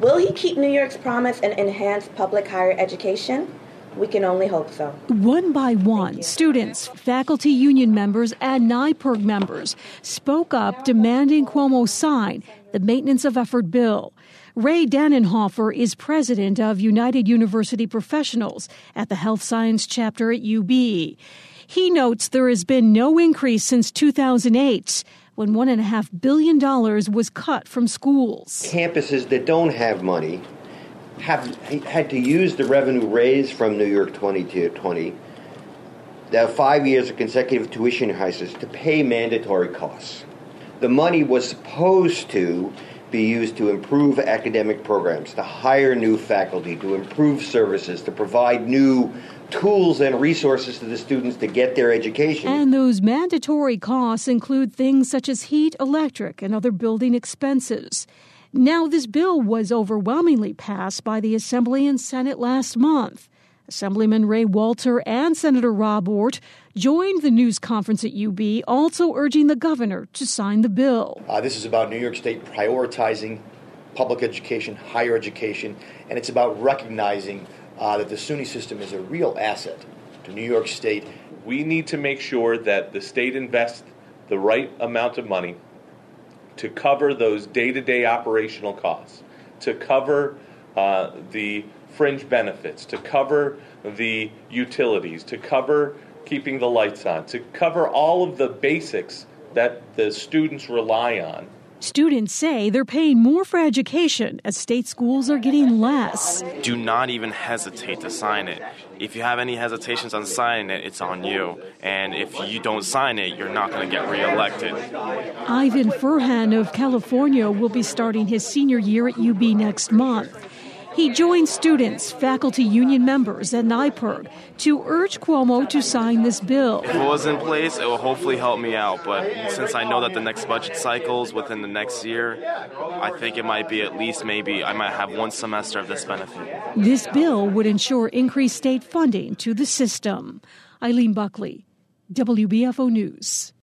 Will he keep New York's promise and enhance public higher education? We can only hope so. One by one, students, faculty union members, and NYPIRG members spoke up demanding Cuomo sign the Maintenance of Effort bill. Ray Dannenhofer is president of United University Professionals at the Health Science chapter at UB. He notes there has been no increase since 2008, when $1.5 billion was cut from schools. Campuses that don't have money have had to use the revenue raised from New York 2020, the 5 years of consecutive tuition rises, to pay mandatory costs. The money was supposed to be used to improve academic programs, to hire new faculty, to improve services, to provide new tools and resources to the students to get their education. And those mandatory costs include things such as heat, electric, and other building expenses. Now, this bill was overwhelmingly passed by the Assembly and Senate last month. Assemblyman Ray Walter and Senator Rob Ortt joined the news conference at UB, also urging the governor to sign the bill. This is about New York State prioritizing public education, higher education, and it's about recognizing that the SUNY system is a real asset to New York State. We need to make sure that the state invests the right amount of money to cover those day-to-day operational costs, to cover the fringe benefits, to cover the utilities, to cover keeping the lights on, to cover all of the basics that the students rely on. Students say they're paying more for education as state schools are getting less. Do not even hesitate to sign it. If you have any hesitations on signing it, it's on you. And if you don't sign it, you're not going to get reelected. Ivan Furhan of California will be starting his senior year at UB next month. He joined students, faculty union members, and NYPIRG to urge Cuomo to sign this bill. If it was in place, it will hopefully help me out. But since I know that the next budget cycle is within the next year, I think it might be at least maybe I might have one semester of this benefit. This bill would ensure increased state funding to the system. Eileen Buckley, WBFO News.